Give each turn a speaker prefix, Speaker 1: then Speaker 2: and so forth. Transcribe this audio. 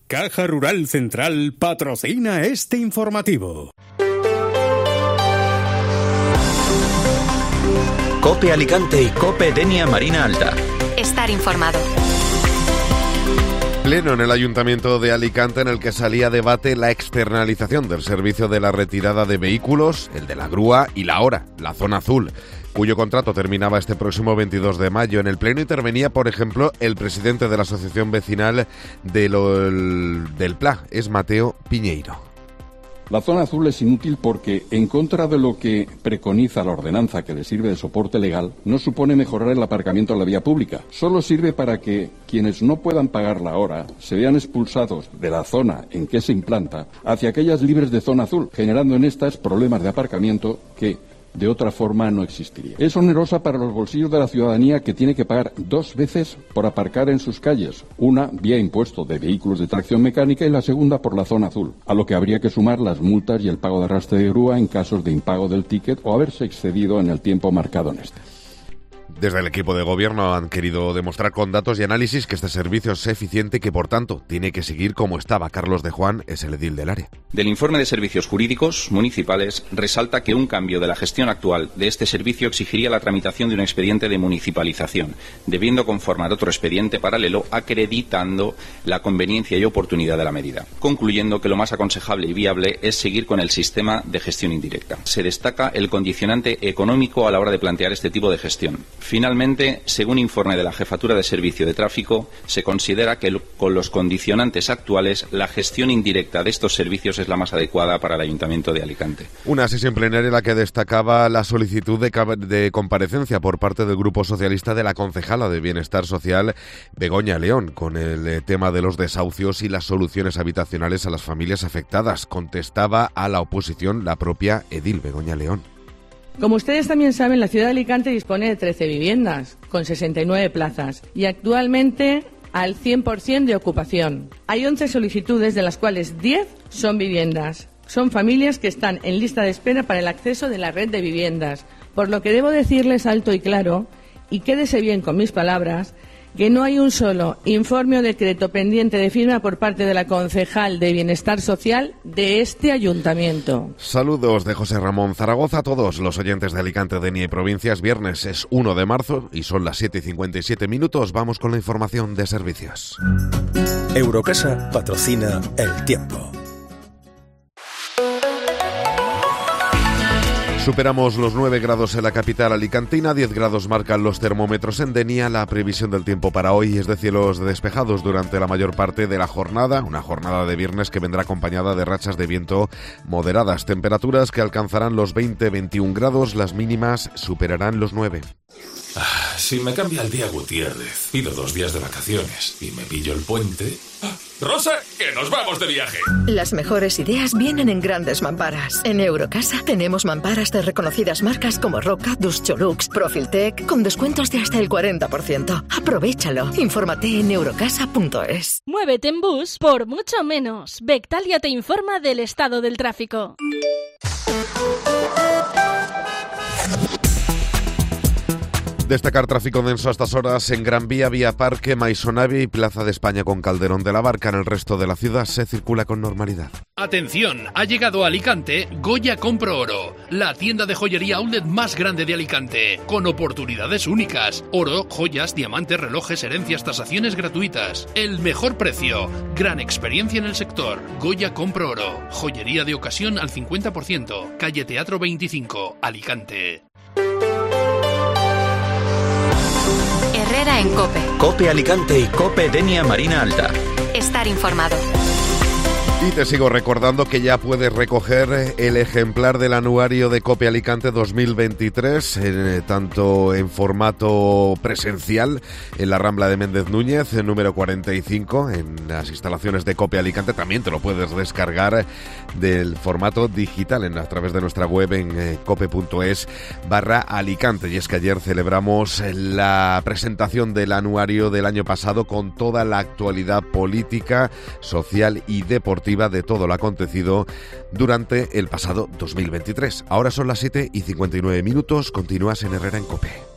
Speaker 1: Caja Rural Central patrocina este informativo.
Speaker 2: COPE Alicante y COPE Denia Marina Alta.
Speaker 3: Estar informado.
Speaker 4: Pleno en el Ayuntamiento de Alicante en el que salía a debate la externalización del servicio de la retirada de vehículos, el de la grúa y la hora, la zona azul, cuyo contrato terminaba este próximo 22 de mayo. En el Pleno intervenía, por ejemplo, el presidente de la Asociación Vecinal del PLA, es Mateo Piñeiro.
Speaker 5: La zona azul es inútil porque, en contra de lo que preconiza la ordenanza que le sirve de soporte legal, no supone mejorar el aparcamiento en la vía pública. Solo sirve para que quienes no puedan pagar la hora se vean expulsados de la zona en que se implanta hacia aquellas libres de zona azul, generando en estas problemas de aparcamiento que de otra forma no existiría. Es onerosa para los bolsillos de la ciudadanía, que tiene que pagar 2 veces por aparcar en sus calles, una vía impuesto de vehículos de tracción mecánica y la segunda por la zona azul, a lo que habría que sumar las multas y el pago de arrastre de grúa en casos de impago del ticket o haberse excedido en el tiempo marcado en este.
Speaker 4: Desde el equipo de gobierno han querido demostrar con datos y análisis que este servicio es eficiente y que, por tanto, tiene que seguir como estaba. Carlos de Juan es el edil del área.
Speaker 6: Del informe de servicios jurídicos municipales resalta que un cambio de la gestión actual de este servicio exigiría la tramitación de un expediente de municipalización, debiendo conformar otro expediente paralelo acreditando la conveniencia y oportunidad de la medida, concluyendo que lo más aconsejable y viable es seguir con el sistema de gestión indirecta. Se destaca el condicionante económico a la hora de plantear este tipo de gestión. Finalmente, según informe de la Jefatura de Servicio de Tráfico, se considera que con los condicionantes actuales la gestión indirecta de estos servicios es la más adecuada para el Ayuntamiento de Alicante.
Speaker 4: Una sesión plenaria en la que destacaba la solicitud de comparecencia por parte del Grupo Socialista de la concejala de Bienestar Social, Begoña León, con el tema de los desahucios y las soluciones habitacionales a las familias afectadas. Contestaba a la oposición la propia edil Begoña León.
Speaker 7: Como ustedes también saben, la ciudad de Alicante dispone de 13 viviendas, con 69 plazas, y actualmente al 100% de ocupación. Hay 11 solicitudes, de las cuales 10 son viviendas. Son familias que están en lista de espera para el acceso de la red de viviendas, por lo que debo decirles alto y claro, y quédese bien con mis palabras, que no hay un solo informe o decreto pendiente de firma por parte de la concejal de Bienestar Social de este ayuntamiento.
Speaker 4: Saludos de José Ramón Zaragoza a todos los oyentes de Alicante, Denia y Provincias. Viernes es 1 de marzo y son las 7:57. Vamos con la información de servicios.
Speaker 8: Eurocasa patrocina El Tiempo.
Speaker 4: Superamos los 9 grados en la capital alicantina, 10 grados marcan los termómetros en Denia. La previsión del tiempo para hoy es de cielos despejados durante la mayor parte de la jornada, una jornada de viernes que vendrá acompañada de rachas de viento moderadas, temperaturas que alcanzarán los 20-21 grados, las mínimas superarán los 9.
Speaker 9: Si me cambia el día Gutiérrez, pido 2 días de vacaciones y me pillo el puente... ¡Rosa, que nos vamos de viaje!
Speaker 10: Las mejores ideas vienen en grandes mamparas. En Eurocasa tenemos mamparas de reconocidas marcas como Roca, Duscholux, Profiltec, con descuentos de hasta el 40%. Aprovéchalo. Infórmate en eurocasa.es.
Speaker 11: Muévete en bus por mucho menos. Bectalia te informa del estado del tráfico.
Speaker 4: Destacar tráfico denso a estas horas en Gran Vía, Vía Parque, Maisonave y Plaza de España con Calderón de la Barca. En el resto de la ciudad se circula con normalidad.
Speaker 12: Atención, ha llegado a Alicante Goya Compro Oro, la tienda de joyería outlet más grande de Alicante, con oportunidades únicas. Oro, joyas, diamantes, relojes, herencias, tasaciones gratuitas. El mejor precio, gran experiencia en el sector. Goya Compro Oro, joyería de ocasión al 50%, calle Teatro 25, Alicante.
Speaker 3: Herrera en COPE.
Speaker 2: COPE Alicante y COPE Denia Marina Alta.
Speaker 3: Estar informado.
Speaker 4: Y te sigo recordando que ya puedes recoger el ejemplar del anuario de COPE Alicante 2023, tanto en formato presencial en la Rambla de Méndez Núñez, número 45, en las instalaciones de COPE Alicante. También te lo puedes descargar del formato digital a través de nuestra web en cope.es/Alicante. Y es que ayer celebramos la presentación del anuario del año pasado con toda la actualidad política, social y deportiva de todo lo acontecido durante el pasado 2023. Ahora son las 7:59. Continúas en Herrera en COPE.